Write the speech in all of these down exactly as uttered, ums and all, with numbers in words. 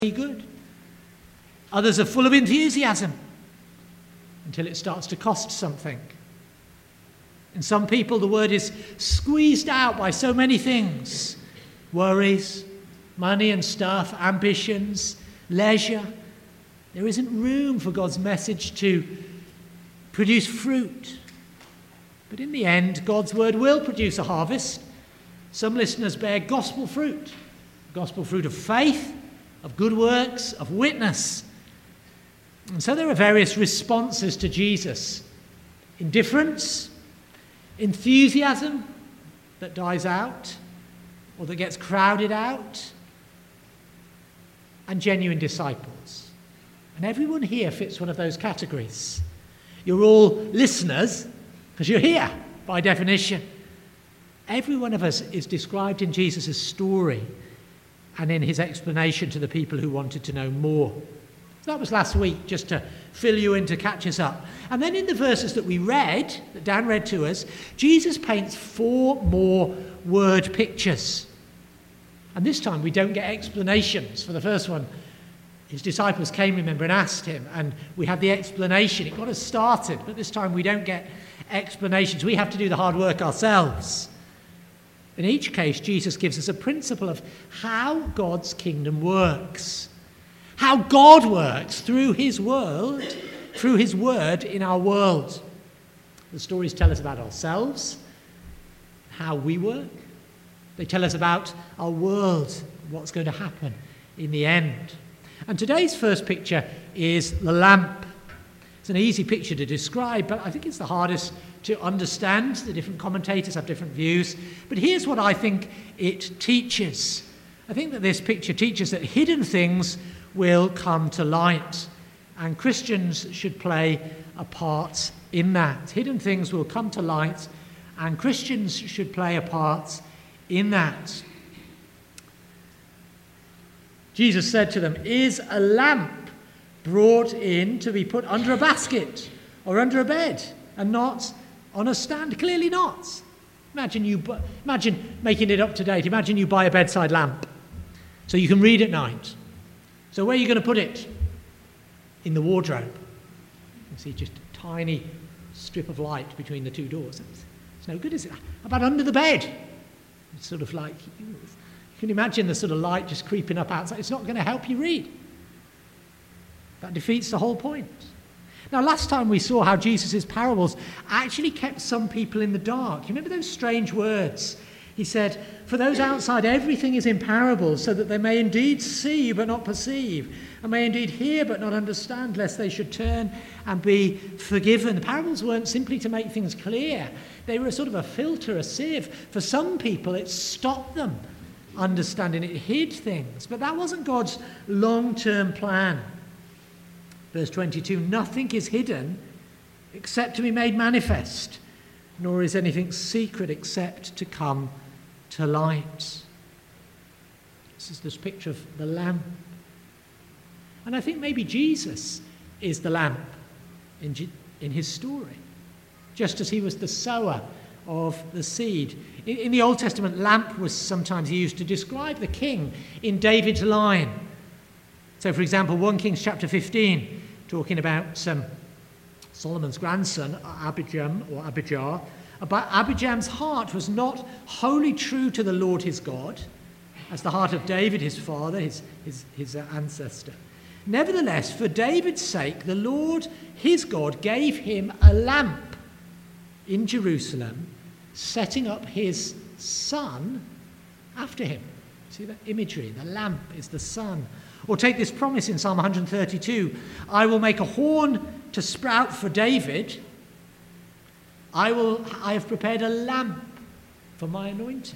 good. Others are full of enthusiasm until it starts to cost something. In some people, the word is squeezed out by so many things. Worries, money and stuff, ambitions, leisure. There isn't room for God's message to produce fruit. But in the end, God's word will produce a harvest. Some listeners bear gospel fruit. Gospel fruit of faith, of good works, of witness. And so there are various responses to Jesus. Indifference, enthusiasm that dies out or that gets crowded out, and genuine disciples. And everyone here fits one of those categories. You're all listeners because you're here by definition. Every one of us is described in Jesus' story and in his explanation to the people who wanted to know more. That was last week, just to fill you in, to catch us up. And then in the verses that we read, that Dan read to us, Jesus paints four more word pictures. And this time we don't get explanations. For the first one, his disciples came, remember, and asked him, and we have the explanation. It got us started, but this time we don't get explanations. We have to do the hard work ourselves. In each case, Jesus gives us a principle of how God's kingdom works. How God works through his world, through his word in our world. The stories tell us about ourselves, how we work. They tell us about our world, what's going to happen in the end. And today's first picture is the lamp. It's an easy picture to describe, but I think it's the hardest to understand. The different commentators have different views. But here's what I think it teaches. I think that this picture teaches that hidden things will come to light, and Christians should play a part in that. Hidden things will come to light, and Christians should play a part in that. Jesus said to them, "Is a lamp brought in to be put under a basket or under a bed and not on a stand?" Clearly not. Imagine you, bu- imagine making it up to date. Imagine you buy a bedside lamp so you can read at night. So where are you going to put it? In the wardrobe. You see just a tiny strip of light between the two doors. It's, it's no good, is it? How about under the bed? It's sort of like, you can imagine the sort of light just creeping up outside. It's not going to help you read. That defeats the whole point. Now, last time we saw how Jesus' parables actually kept some people in the dark. You remember those strange words? He said, "For those outside, everything is in parables, so that they may indeed see but not perceive, and may indeed hear but not understand, lest they should turn and be forgiven." The parables weren't simply to make things clear. They were a sort of a filter, a sieve. For some people, it stopped them understanding. It hid things. But that wasn't God's long-term plan. Verse twenty-two, "Nothing is hidden except to be made manifest, nor is anything secret except to come to light." This is this picture of the lamp. And I think maybe Jesus is the lamp in, G- in his story, just as he was the sower of the seed. In, in the Old Testament, lamp was sometimes used to describe the king in David's line. So, for example, First Kings chapter fifteen, talking about um, Solomon's grandson, Abijam or Abijah, but Abijam's heart was not wholly true to the Lord his God, as the heart of David his father, his, his, his ancestor. Nevertheless, for David's sake, the Lord his God gave him a lamp in Jerusalem, setting up his son after him. See that imagery? The lamp is the son. Or take this promise in Psalm one thirty-two, "I will make a horn to sprout for David. I will. I have prepared a lamp for my anointing."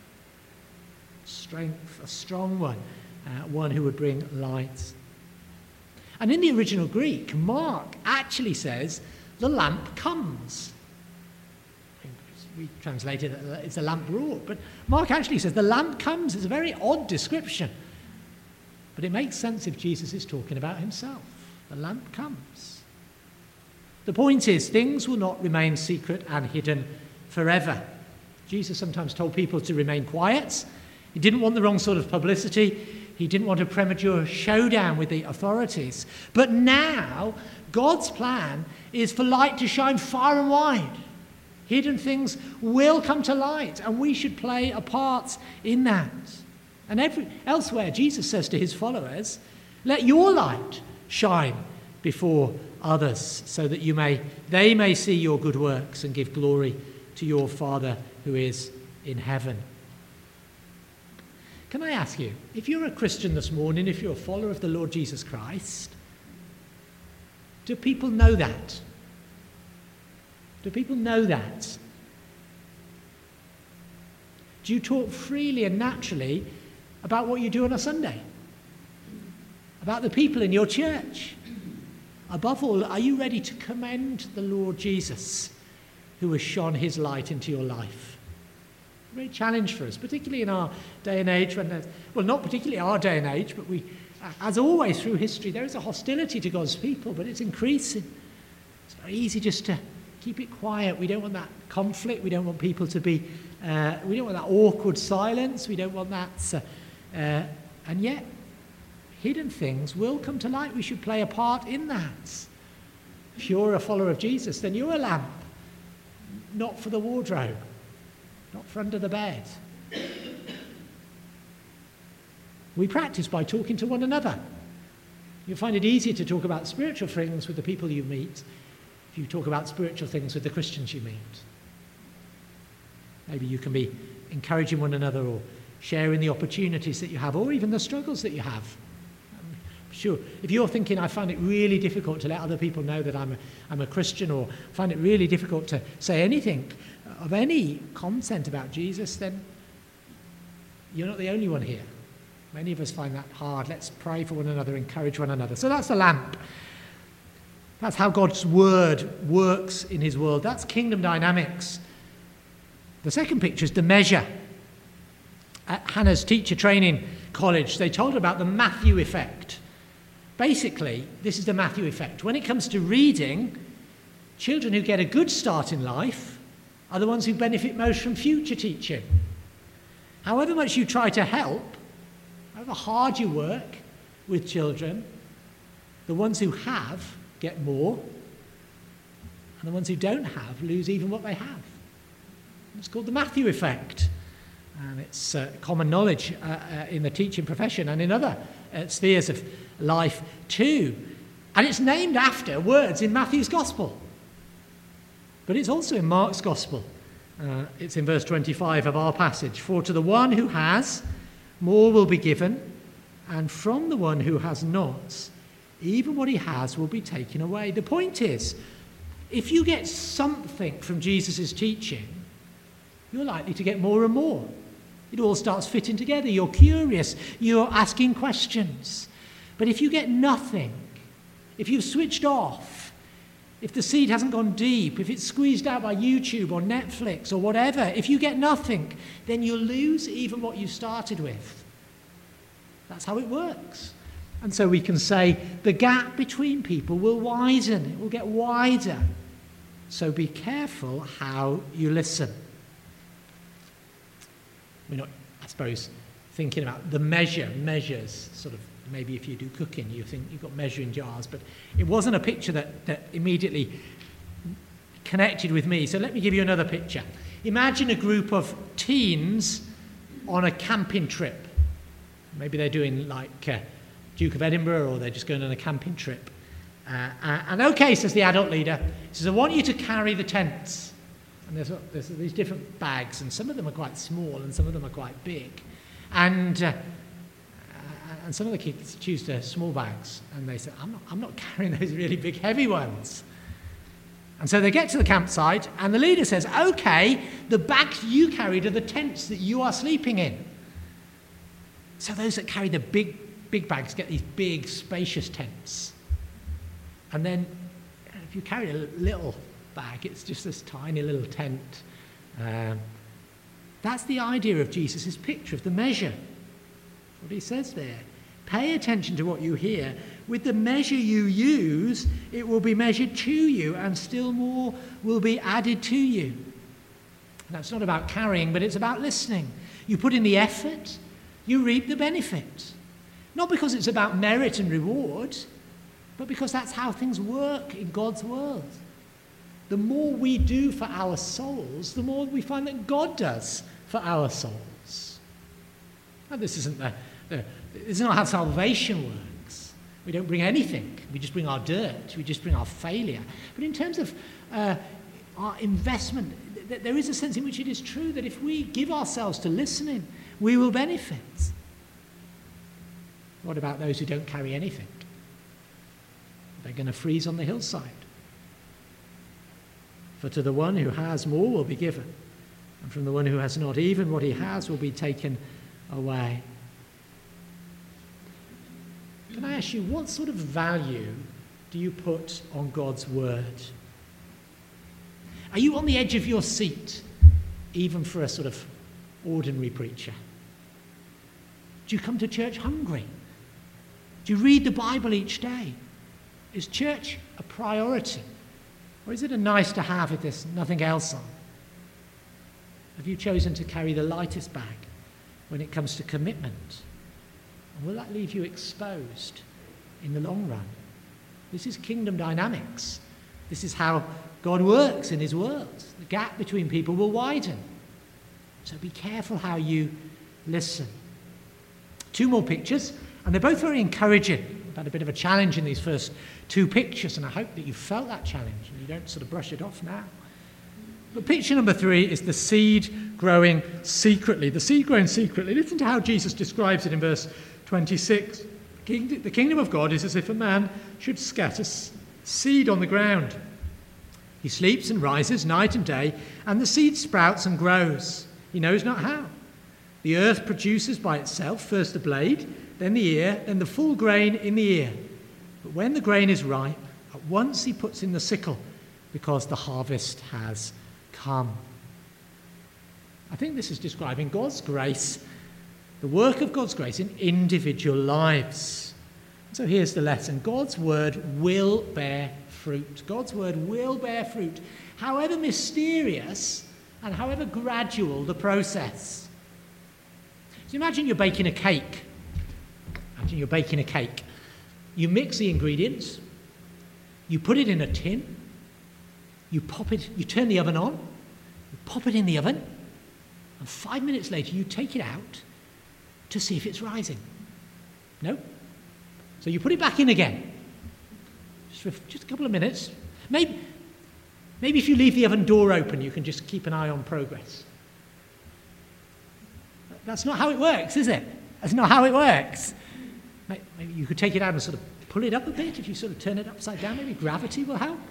Strength, a strong one, uh, one who would bring light. And in the original Greek, Mark actually says, "The lamp comes." We translated it, it's a lamp brought, but Mark actually says, "The lamp comes." It's a very odd description. But it makes sense if Jesus is talking about himself. The lamp comes. The point is, things will not remain secret and hidden forever. Jesus sometimes told people to remain quiet. He didn't want the wrong sort of publicity. he didn't want a premature showdown with the authorities. But now, God's plan is for light to shine far and wide. Hidden things will come to light, and we should play a part in that. And every, elsewhere, Jesus says to his followers, let your light shine before others, so that you may, they may see your good works and give glory to your Father who is in heaven. Can I ask you, if you're a Christian this morning, if you're a follower of the Lord Jesus Christ, do people know that? Do people know that? Do you talk freely and naturally about what you do on a Sunday? About the people in your church? Above all, are you ready to commend the Lord Jesus, who has shone his light into your life? A great challenge for us, particularly in our day and age, when there's, well, not particularly our day and age, but we, as always through history, there is a hostility to God's people, but it's increasing. It's very easy just to keep it quiet. We don't want that conflict. We don't want people to be, uh, we don't want that awkward silence. We don't want that, uh, uh, and yet, hidden things will come to light. We should play a part in that. If you're a follower of Jesus, then you're a lamp, not for the wardrobe, not for under the bed. We practice by talking to one another. You'll find it easier to talk about spiritual things with the people you meet if you talk about spiritual things with the Christians you meet. Maybe you can be encouraging one another or sharing the opportunities that you have, or even the struggles that you have. Sure, if you're thinking, I find it really difficult to let other people know that I'm a, I'm a Christian, or find it really difficult to say anything of any content about Jesus, then you're not the only one here. Many of us find that hard. Let's pray for one another, encourage one another. So that's the lamp. That's how God's word works in his world. That's kingdom dynamics. The second picture is the measure. At Hannah's teacher training college, they told about the Matthew effect. Basically, this is the Matthew effect. When it comes to reading, children who get a good start in life are the ones who benefit most from future teaching. However much you try to help, however hard you work with children, the ones who have get more, and the ones who don't have lose even what they have. It's called the Matthew effect. And it's uh, common knowledge uh, uh, in the teaching profession and in other uh, spheres of life too. And it's named after words in Matthew's Gospel. But it's also in Mark's Gospel. Uh, it's in verse twenty-five of our passage. For to the one who has, more will be given, and from the one who has not, even what he has will be taken away. The point is, if you get something from Jesus' teaching, you're likely to get more and more. It all starts fitting together. You're curious. You're asking questions. But if you get nothing, if you've switched off, if the seed hasn't gone deep, if it's squeezed out by YouTube or Netflix or whatever, if you get nothing, then you'll lose even what you started with. That's how it works. And so we can say the gap between people will widen. It will get wider. So be careful how you listen. We're not, I suppose, thinking about the measure, measures, sort of, maybe if you do cooking, you think you've got measuring jars, but it wasn't a picture that, that immediately connected with me. So let me give you another picture. Imagine a group of teens on a camping trip. Maybe they're doing like uh, Duke of Edinburgh, or they're just going on a camping trip. Uh, and okay, says the adult leader, he says, I want you to carry the tents. And there's, there's these different bags, and some of them are quite small, and some of them are quite big. And uh, and some of the kids choose the small bags, and they say, I'm not, I'm not carrying those really big, heavy ones. And so they get to the campsite, and the leader says, okay, the bags you carried are the tents that you are sleeping in. So those that carry the big, big bags get these big, spacious tents. And then if you carry a little bag, it's just this tiny little tent. Um, that's the idea of Jesus' picture of the measure. What he says there. Pay attention to what you hear. With the measure you use, it will be measured to you, and still more will be added to you. That's not about carrying, but it's about listening. You put in the effort, you reap the benefit. Not because it's about merit and reward, but because that's how things work in God's world. The more we do for our souls, the more we find that God does for our souls. Now, this isn't the, the, this is not how salvation works. We don't bring anything. We just bring our dirt. We just bring our failure. But in terms of uh, our investment, th- there is a sense in which it is true that if we give ourselves to listening, we will benefit. What about those who don't carry anything? They're going to freeze on the hillside. For to the one who has, more will be given, and from the one who has not, even what he has will be taken away. Can I ask you, what sort of value do you put on God's word? Are you on the edge of your seat, even for a sort of ordinary preacher? Do you come to church hungry? Do you read the Bible each day? Is church a priority? Or is it a nice to have if there's nothing else on? Have you chosen to carry the lightest bag when it comes to commitment? And will that leave you exposed in the long run? This is kingdom dynamics. This is how God works in his world. The gap between people will widen. So be careful how you listen. Two more pictures, and they're both very encouraging. I've had a bit of a challenge in these first two pictures, and I hope that you felt that challenge and you don't sort of brush it off now. But picture number three is the seed growing secretly. The seed growing secretly. Listen to how Jesus describes it in verse twenty-six. The kingdom of God is as if a man should scatter seed on the ground. He sleeps and rises night and day, and the seed sprouts and grows. He knows not how. The earth produces by itself first the blade, then the ear, then the full grain in the ear. But when the grain is ripe, at once he puts in the sickle, because the harvest has come. I think this is describing God's grace, the work of God's grace in individual lives. So here's the lesson. God's word will bear fruit. God's word will bear fruit, however mysterious and however gradual the process. So imagine you're baking a cake. Imagine you're baking a cake. You mix the ingredients, you put it in a tin, you pop it, you turn the oven on, you pop it in the oven, and five minutes later you take it out to see if it's rising. No? So you put it back in again. Just for just a couple of minutes. Maybe, maybe if you leave the oven door open, you can just keep an eye on progress. That's not how it works, is it? That's not how it works. Maybe you could take it out and sort of pull it up a bit. If you sort of turn it upside down, maybe gravity will help.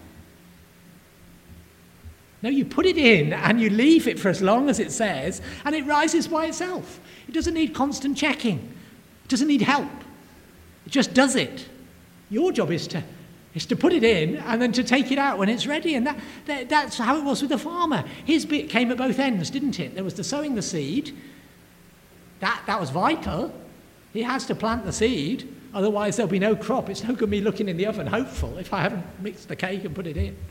No, you put it in and you leave it for as long as it says, and it rises by itself. It doesn't need constant checking. It doesn't need help. It just does it. Your job is to is to put it in and then to take it out when it's ready. And that, that that's how it was with the farmer. His bit came at both ends, didn't it? There was the sowing the seed. That, that was vital. He has to plant the seed, otherwise there'll be no crop. It's no good me looking in the oven hopeful if I haven't mixed the cake and put it in.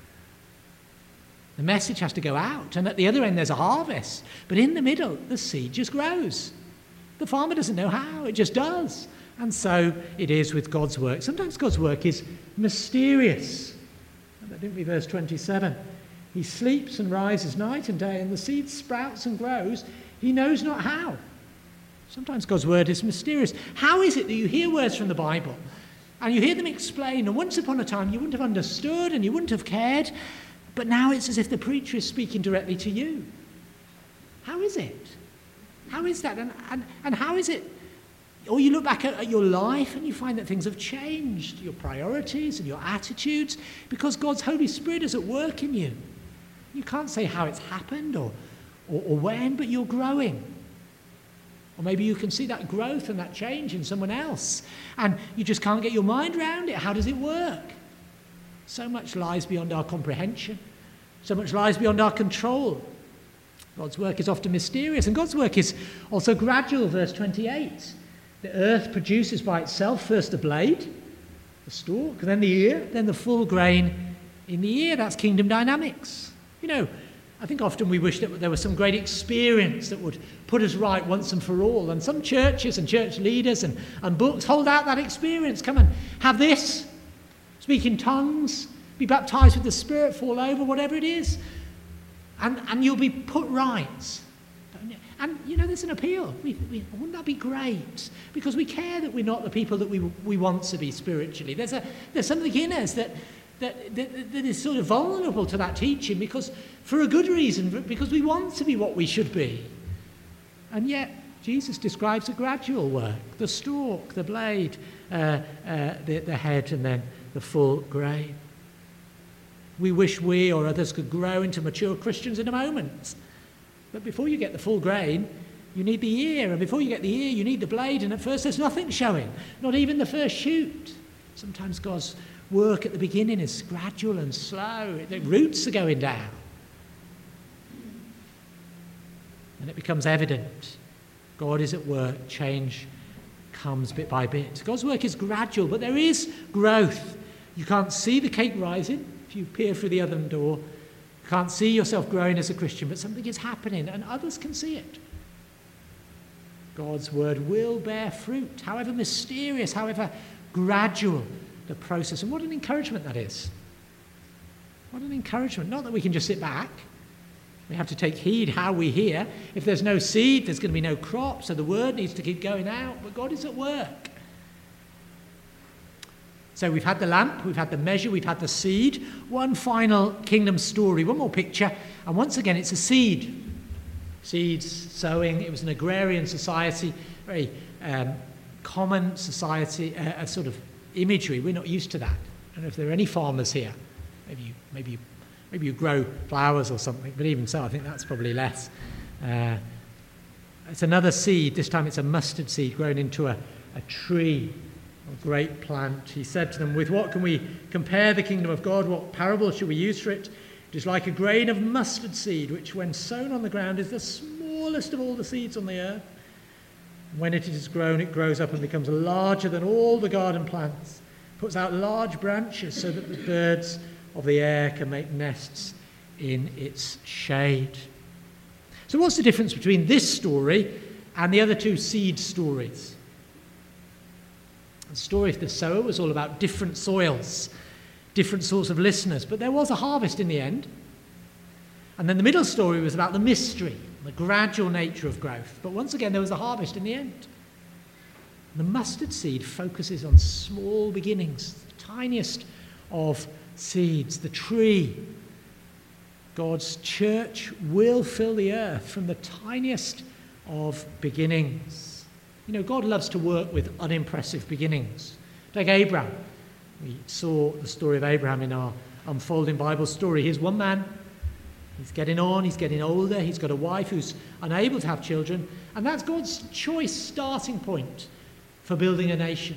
The message has to go out, and at the other end there's a harvest. But in the middle, the seed just grows. The farmer doesn't know how, it just does. And so it is with God's work. Sometimes God's work is mysterious. That didn't be verse twenty-seven. He sleeps and rises night and day, and the seed sprouts and grows. He knows not how. Sometimes God's word is mysterious. How is it that you hear words from the Bible and you hear them explained, and once upon a time you wouldn't have understood and you wouldn't have cared, but now it's as if the preacher is speaking directly to you? How is it? How is that? And, and, and how is it? Or you look back at, at your life and you find that things have changed, your priorities and your attitudes, because God's Holy Spirit is at work in you. You can't say how it's happened or, or, or when, but you're growing. Or maybe you can see that growth and that change in someone else, and you just can't get your mind around it. How does it work? So much lies beyond our comprehension. So much lies beyond our control. God's work is often mysterious, and God's work is also gradual. Verse twenty-eight. The earth produces by itself first the blade, the stalk, then the ear, then the full grain in the ear. That's kingdom dynamics. You know, I think often we wish that there was some great experience that would put us right once and for all. And some churches and church leaders and, and books hold out that experience. Come and have this. Speak in tongues. Be baptized with the Spirit. Fall over. Whatever it is. And, and you'll be put right. And, you know, there's an appeal. We, we, wouldn't that be great? Because we care that we're not the people that we, we want to be spiritually. There's, a, there's something in us that... That, that, that is sort of vulnerable to that teaching because for a good reason, because we want to be what we should be. And yet, Jesus describes a gradual work, the stalk, the blade, uh, uh, the, the head, and then the full grain. We wish we or others could grow into mature Christians in a moment. But before you get the full grain, you need the ear. And before you get the ear, you need the blade. And at first, there's nothing showing, not even the first shoot. Sometimes God's work at the beginning is gradual and slow. The roots are going down. And it becomes evident. God is at work. Change comes bit by bit. God's work is gradual, but there is growth. You can't see the cake rising if you peer through the oven door. You can't see yourself growing as a Christian, but something is happening and others can see it. God's word will bear fruit, however mysterious, however gradual the process. And what an encouragement that is. What an encouragement. Not that we can just sit back. We have to take heed how we hear. If there's no seed, there's going to be no crop, so the word needs to keep going out. But God is at work. So we've had the lamp, we've had the measure, we've had the seed. One final kingdom story, one more picture. And once again, it's a seed. Seeds, sowing. It was an agrarian society, very um, common society, uh, a sort of imagery. We're not used to that. I don't know if there are any farmers here. Maybe you, maybe you, maybe you grow flowers or something, but even so, I think that's probably less. Uh, it's another seed. This time it's a mustard seed grown into a, a tree, a great plant. He said to them, with what can we compare the kingdom of God? What parable should we use for it? It is like a grain of mustard seed, which when sown on the ground is the smallest of all the seeds on the earth. When it is grown, it grows up and becomes larger than all the garden plants, puts out large branches so that the birds of the air can make nests in its shade. So what's the difference between this story and the other two seed stories? The story of the sower was all about different soils, different sorts of listeners, but there was a harvest in the end. And then the middle story was about the mystery, the gradual nature of growth. But once again, there was a harvest in the end. The mustard seed focuses on small beginnings, the tiniest of seeds, the tree. God's church will fill the earth from the tiniest of beginnings. You know, God loves to work with unimpressive beginnings. Take Abraham. We saw the story of Abraham in our unfolding Bible story. Here's one man. He's getting on, he's getting older, he's got a wife who's unable to have children, and that's God's choice starting point for building a nation.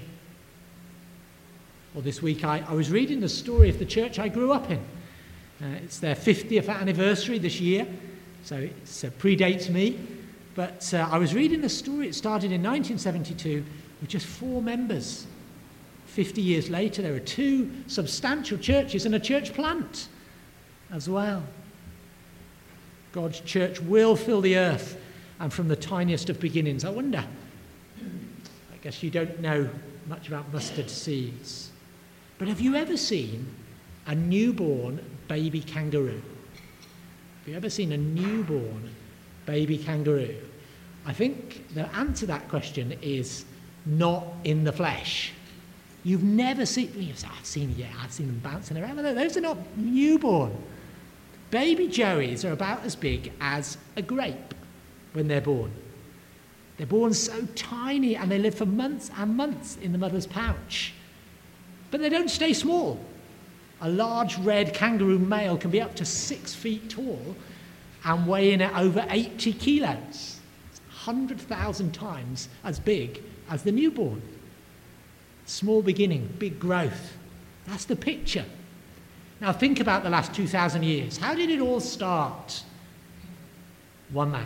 Well, this week I, I was reading the story of the church I grew up in. Uh, it's their fiftieth anniversary this year, so it uh, predates me. But uh, I was reading the story. It started in nineteen seventy-two with just four members. fifty years later, there are two substantial churches and a church plant as well. God's church will fill the earth, and from the tiniest of beginnings. I wonder, I guess you don't know much about mustard seeds, but have you ever seen a newborn baby kangaroo? Have you ever seen a newborn baby kangaroo? I think the answer to that question is not in the flesh. You've never seen, you say, I've seen, yeah, I've seen them bouncing around. Those are not newborn. Baby joeys are about as big as a grape when they're born. They're born so tiny and they live for months and months in the mother's pouch. But they don't stay small. A large red kangaroo male can be up to six feet tall and weigh in at over eighty kilos. It's one hundred thousand times as big as the newborn. Small beginning, big growth. That's the picture. Now think about the last two thousand years. How did it all start? One man.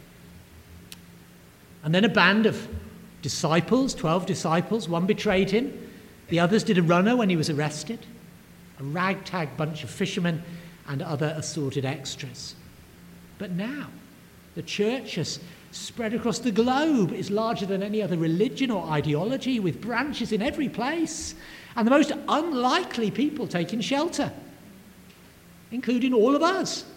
And then a band of disciples, twelve disciples. One betrayed him. The others did a runner when he was arrested. A ragtag bunch of fishermen and other assorted extras. But now, the church has spread across the globe. It's larger than any other religion or ideology, with branches in every place, and the most unlikely people taking shelter, including all of us.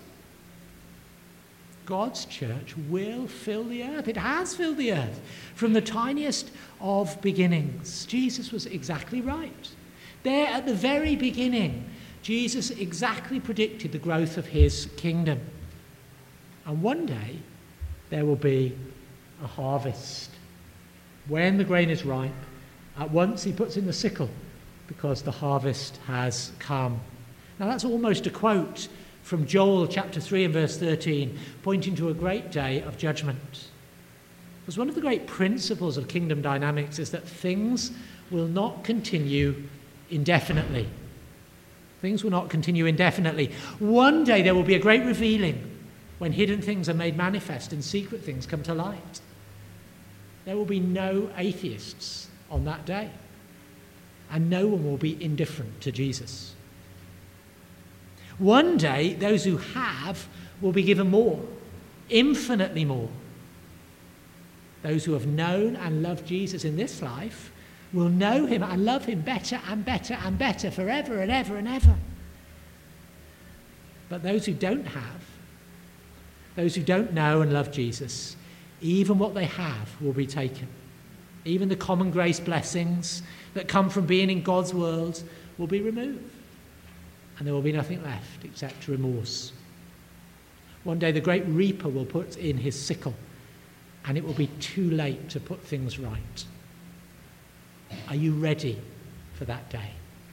God's church will fill the earth. It has filled the earth from the tiniest of beginnings. Jesus was exactly right. There at the very beginning, Jesus exactly predicted the growth of his kingdom. And one day, there will be a harvest. When the grain is ripe, at once he puts in the sickle, because the harvest has come. Now that's almost a quote from Joel chapter three and verse thirteen, pointing to a great day of judgment. Because one of the great principles of kingdom dynamics is that things will not continue indefinitely. Things will not continue indefinitely. One day there will be a great revealing when hidden things are made manifest and secret things come to light. There will be no atheists on that day, and no one will be indifferent to Jesus. One day, those who have will be given more, infinitely more. Those who have known and loved Jesus in this life will know him and love him better and better and better forever and ever and ever. But those who don't have, those who don't know and love Jesus, even what they have will be taken. Even the common grace blessings that come from being in God's world will be removed. And there will be nothing left except remorse. One day the great reaper will put in his sickle, and it will be too late to put things right. Are you ready for that day?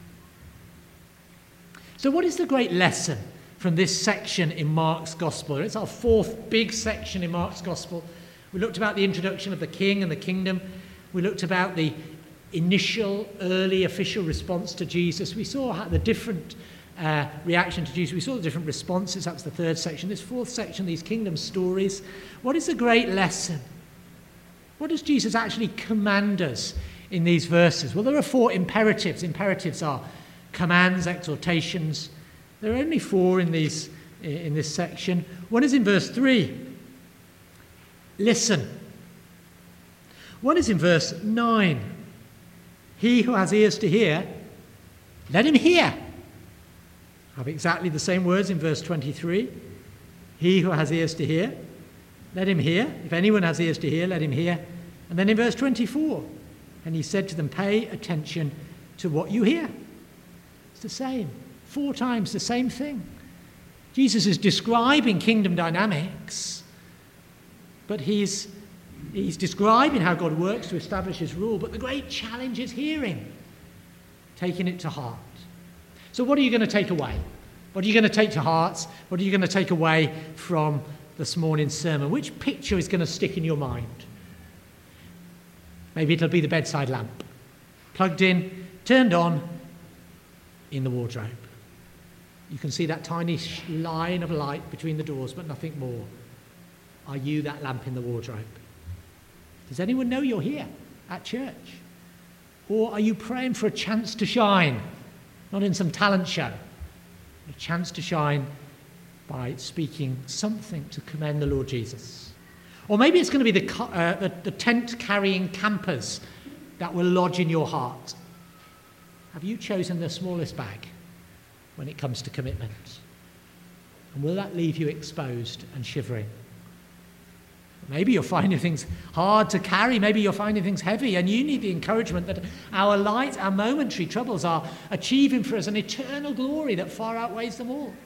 So what is the great lesson from this section in Mark's Gospel? It's our fourth big section in Mark's Gospel. We looked about the introduction of the king and the kingdom. We looked about the initial, early, official response to Jesus. We saw how the different uh, reaction to Jesus. We saw the different responses. That's the third section. This fourth section, these kingdom stories. What is the great lesson? What does Jesus actually command us in these verses? Well, there are four imperatives. Imperatives are commands, exhortations. There are only four in these in this section. One is in verse three. Listen. One is in verse nine. He who has ears to hear, let him hear. I have exactly the same words in verse twenty-three. He who has ears to hear, let him hear. If anyone has ears to hear, let him hear. And then in verse twenty-four, and he said to them, pay attention to what you hear. It's the same. Four times the same thing. Jesus is describing kingdom dynamics, but he's, he's describing how God works to establish his rule, but the great challenge is hearing, taking it to heart. So what are you going to take away? What are you going to take to heart? What are you going to take away from this morning's sermon? Which picture is going to stick in your mind? Maybe it'll be the bedside lamp, plugged in, turned on, in the wardrobe. You can see that tiny line of light between the doors, but nothing more. Are you that lamp in the wardrobe? Does anyone know you're here at church? Or are you praying for a chance to shine? Not in some talent show. A chance to shine by speaking something to commend the Lord Jesus. Or maybe it's going to be the, uh, the, the tent-carrying campers that will lodge in your heart. Have you chosen the smallest bag when it comes to commitment? And will that leave you exposed and shivering? Maybe you're finding things hard to carry. Maybe you're finding things heavy, and you need the encouragement that our light, our momentary troubles are achieving for us an eternal glory that far outweighs them all.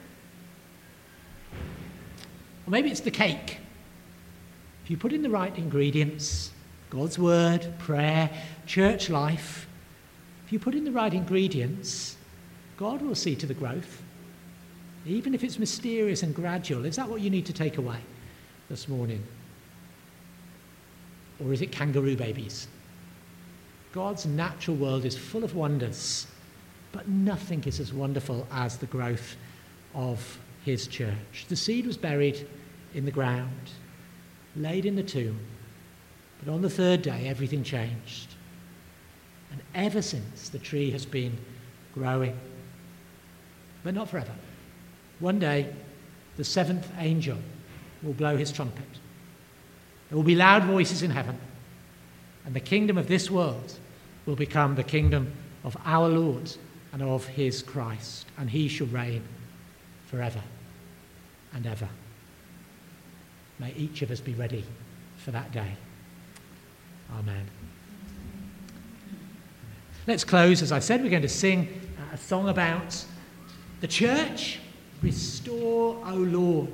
Or maybe it's the cake. If you put in the right ingredients, God's word, prayer, church life, if you put in the right ingredients, God will see to the growth, even if it's mysterious and gradual. Is that what you need to take away this morning? Or is it kangaroo babies? God's natural world is full of wonders, but nothing is as wonderful as the growth of his church. The seed was buried in the ground, laid in the tomb, but on the third day everything changed. And ever since, the tree has been growing, but not forever. One day, the seventh angel will blow his trumpet. There will be loud voices in heaven, and the kingdom of this world will become the kingdom of our Lord and of his Christ, and he shall reign forever and ever. May each of us be ready for that day. Amen. Let's close. As I said, we're going to sing a song about the church. Restore, O Lord,